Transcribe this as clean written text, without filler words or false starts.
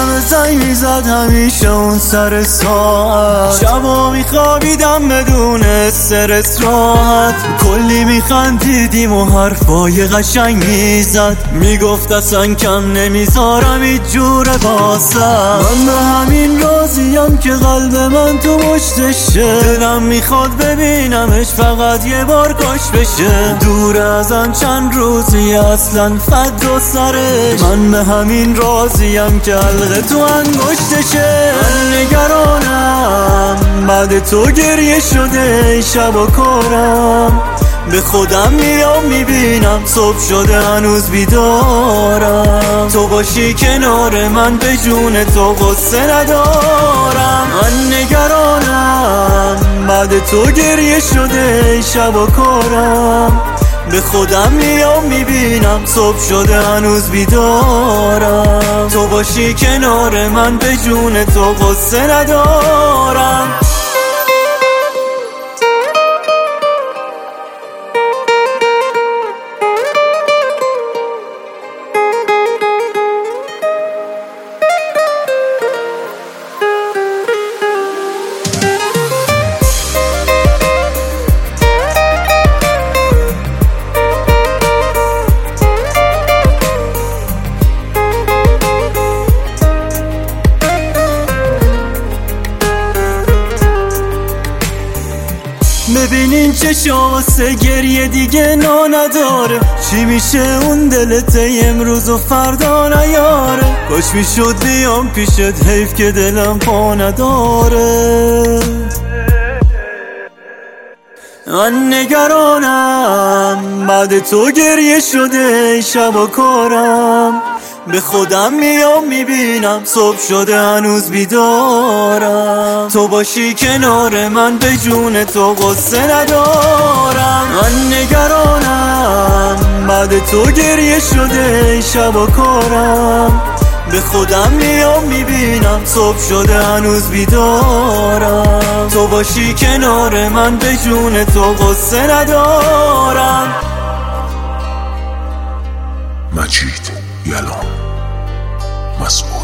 یادم زنگ میزد همیشه اون سر ساعت، شبا میخوابیدم بدون استرس راحت. کلی میخندیدیم و حرفای قشنگ میزد، میگفت اصلا کم نمیذارم هیچ جوره واسه. من به همین راضیم که قلب من تو مشتشه، دلم میخواد ببینمش فقط یه بار کاش بشه. دور ازم چند روزی اصلا فد و سرش، من به همین راضیم که حلقه تو انگشتشه. من نگرانم بعد تو گریه شده شب و کارم، به خودم میام میبینم صبح شده هنوز بیدارم. تو باشی کنار من به جون تو غصه ندارم. من نگرانم بعد تو گریه شده شب و کارم، به خودم میام میبینم صبح شده هنوز بیدارم. تو باشی کنار من به جون تو غصه ندارم. ببینین چه واسه گریه دیگه نا نداره، چی میشه اون دلت امروز و فردا نیاره. کاش میشد بیام پیشت حیف که دلم پا نداره. من نگرانم بعد تو گریه شده شب و کارم، به خودم میام میبینم صبح شده هنوز بیدارم. تو باشی کنار من به جون تو غصه ندارم. من نگرانم بعد تو گریه شده شب و کارم، به خودم میام میبینم صبح شده هنوز بیدارم. تو باشی کنار من به جون تو غصه ندارم. مجید یلان مسئول